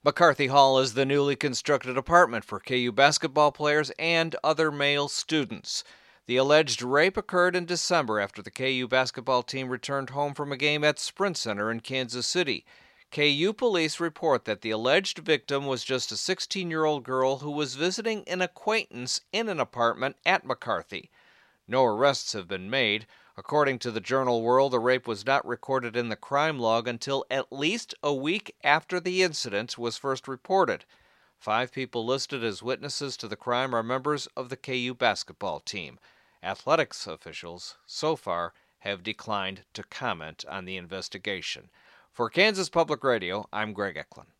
McCarthy Hall is the newly constructed apartment for KU basketball players and other male students. The alleged rape occurred in December after the KU basketball team returned home from a game at Sprint Center in Kansas City. KU police report that the alleged victim was just a 16-year-old girl who was visiting an acquaintance in an apartment at McCarthy. No arrests have been made. According to the Journal World, the rape was not recorded in the crime log until at least a week after the incident was first reported. 5 people listed as witnesses to the crime are members of the KU basketball team. Athletics officials, so far, have declined to comment on the investigation. For Kansas Public Radio, I'm Greg Eklund.